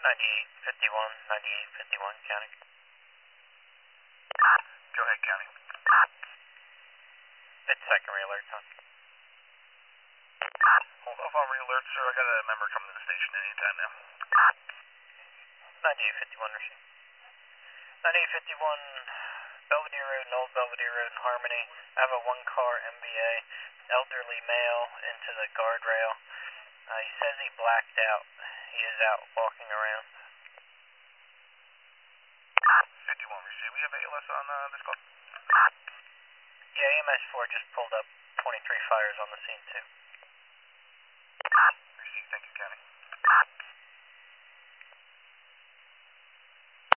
9851, 9851, counting. Go ahead, counting. It's secondary alert, son. Hold off on re-alert, sir. I got a member coming to the station anytime now. 9851, receive. 9851, Belvedere Road and Old Belvedere Road in Harmony. I have a one-car MBA, elderly male into the guardrail. He says he blacked out. He is out walking around. 51, receive. We have ALS on this call? Yeah, EMS 4 just pulled up 23 fires on the scene, too.